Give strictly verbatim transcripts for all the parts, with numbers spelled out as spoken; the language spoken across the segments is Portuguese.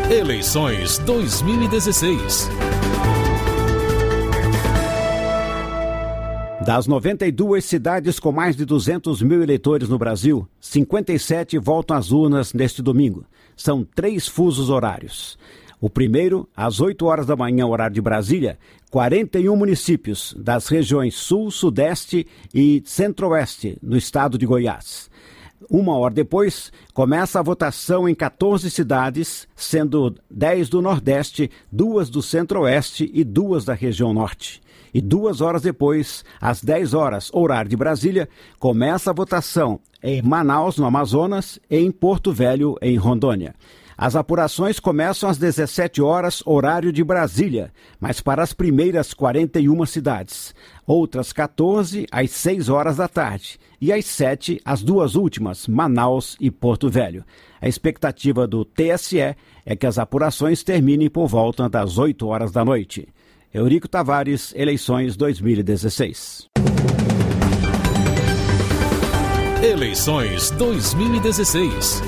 Eleições dois mil e dezesseis. Das noventa e duas cidades com mais de duzentos mil eleitores no Brasil, cinquenta e sete voltam às urnas neste domingo. São três fusos horários. O primeiro, às oito horas da manhã, horário de Brasília, quarenta e um municípios das regiões Sul, Sudeste e Centro-Oeste, no estado de Goiás. Uma hora depois, começa a votação em quatorze cidades, sendo dez do Nordeste, duas do Centro-Oeste e duas da região Norte. E duas horas depois, às dez horas, horário de Brasília, começa a votação em Manaus, no Amazonas, e em Porto Velho, em Rondônia. As apurações começam às dezessete horas, horário de Brasília, mas para as primeiras quarenta e uma cidades. Outras quatorze, às seis horas da tarde. E às sete, as duas últimas, Manaus e Porto Velho. A expectativa do T S E é que as apurações terminem por volta das oito horas da noite. Eurico Tavares, Eleições dois mil e dezesseis. Eleições dois mil e dezesseis.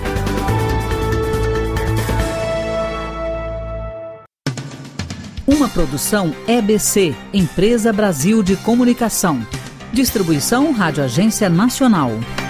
Uma produção E B C, Empresa Brasil de Comunicação. Distribuição Rádio Agência Nacional.